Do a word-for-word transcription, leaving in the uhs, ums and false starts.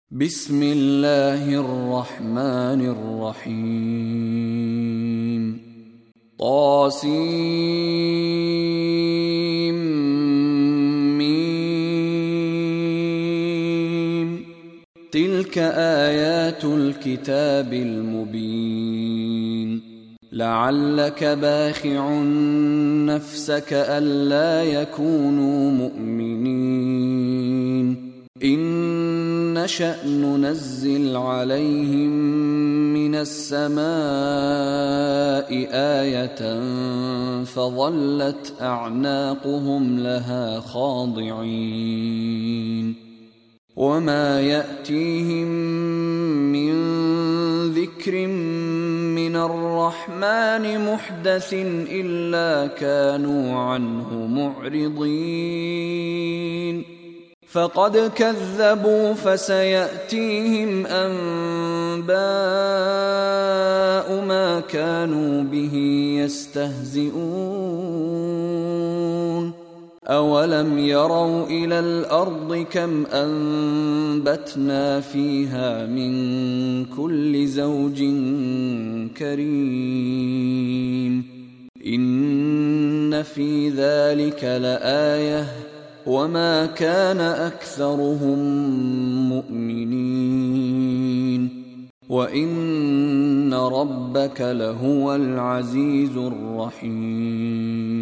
بسم الله الرحمن الرحيم طاسيم ميم تلك آيات الكتاب المبين لعلك باخع نفسك ألا يكونوا مؤمنين إن نشأ ننزل عليهم من السماء آية فظلت أعناقهم لها خاضعين وما يأتيهم من ذكر من الرحمن محدث إلا كانوا عنه معرضين فقد كذبوا فسيأتيهم أنباء ما كانوا به يستهزئون أولم يروا إلى الأرض كم أنبتنا فيها من كل زوج كريم إن في ذلك لآية وما كان أكثرهم مؤمنين وإن ربك لهو العزيز الرحيم